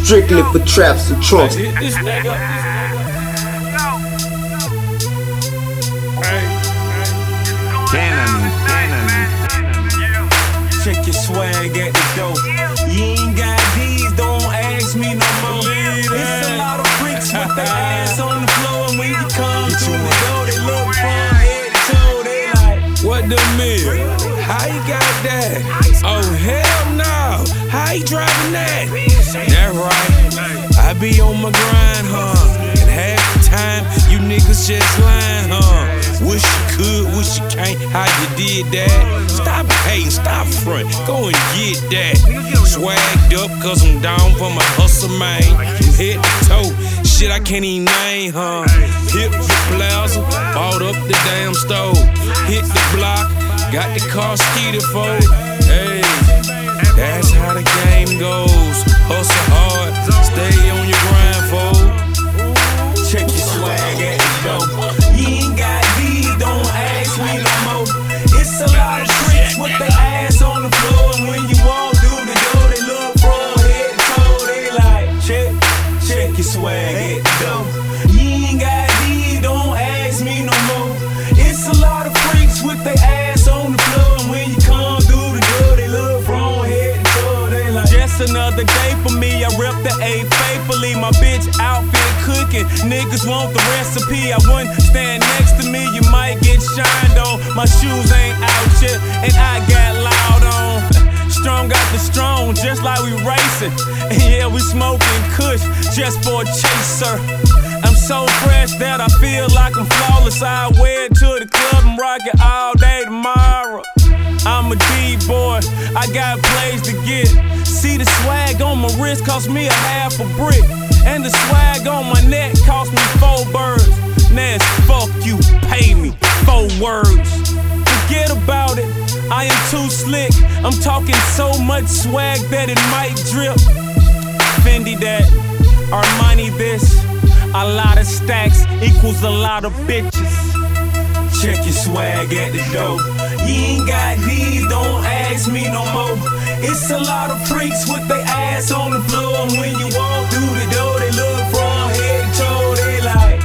strictly for traps and trunks. Check your swag at the door. You ain't got these, don't ask me no more. It's a lot of freaks with their ass on the floor, and when you come through the door, they look from head to toe. They like, what the meal? How you got that? Oh hell no! How you driving that? That right. I be on my grind, huh? And half the time, you niggas just lying, huh? Wish you could, wish you can't, how you did that? Stop hating, stop front, go and get that. Swagged up, cause I'm down for my hustle, man. From head to toe, shit I can't even name, huh? Hit the plaza, bought up the damn stove. Hit the block, got the car skeeted for. Hey, that's how the game goes. Hustle hard, stay on your grind, fool. Check your swag at the door. You ain't got these, don't ask me no more. It's a lot of tricks with their ass on the floor, and when you walk through the door, they look from head to toe. They like, check your swag at the door. You ain't got these, don't ask me no more. It's a lot of freaks with their ass on the floor, and when you come through the door, they look from head to toe. They like, just another day for me. I rep the A faithfully. My bitch outfit cooking. Niggas want the recipe. I wouldn't stand next to me. You might get shined on. My shoes ain't out yet, and I got loud on. Strong got the strong, just like we racing. And yeah, we smoking kush just for a chaser. I'm so fresh that I feel like I'm flawless. I wear it to the club and rock it all day tomorrow. I'm a D-boy, I got plays to get. See the swag on my wrist cost me a half a brick, and the swag on my neck cost me 4 birds. Now it's fuck you, pay me 4 words. Forget about it, I am too slick. I'm talking so much swag that it might drip. Fendi that, Armani this. A lot of stacks equals a lot of bitches. Check your swag at the door. You ain't got these, don't ask me no more. It's a lot of freaks with their ass on the floor, and when you walk through the door, they look from head to toe. They like,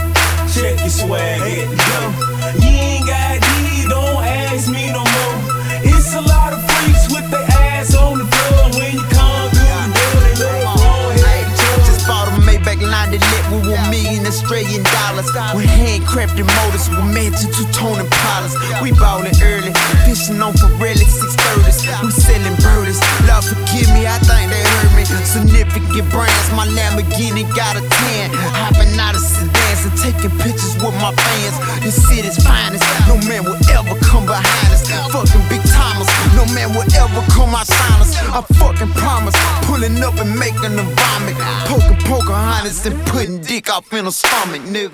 check your swag at the door. You ain't got these, don't ask me no more. It's a lot of freaks with their ass on the floor, and when you come through the door, they look from head to toe. Just bought a Maybach line that lit with $1 million Australian dollars. With handcrafted motors, with Mansion two-tone Impalas. We ballin' early, fishing on Pirelli 630s. We selling birdies. Lord forgive me, I think they heard me. Significant brands, my Lamborghini got a tan. Hopping out of sedans and taking pictures with my fans. This city's finest, no man will ever come behind us. Fucking big timers, no man will ever come outside us. I fucking promise, pulling up and making them vomit. Poking Pocahontas and putting dick off in her stomach, nigga.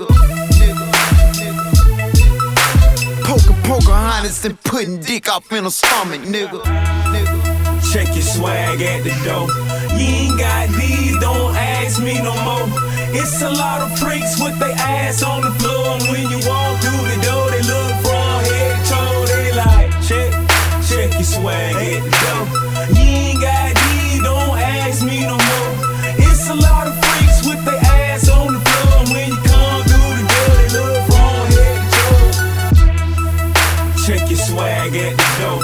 Poking Pocahontas and putting dick off in her stomach, nigga. Check your swag at the door. You ain't got these, don't ask me no more. It's a lot of freaks with their ass on the floor, and when you walk through the door, they look from head to toe. They like, check your swag at the door. You ain't got these, don't ask me no more. It's a lot of freaks with their ass on the floor, and when you come through the door, they look from head to toe. Check your swag at the door.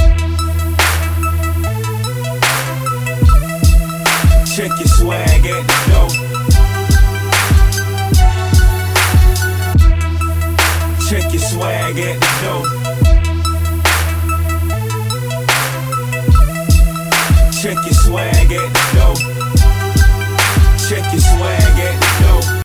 Check your swag at the door. Check your swag at the door. Check your swag at the door.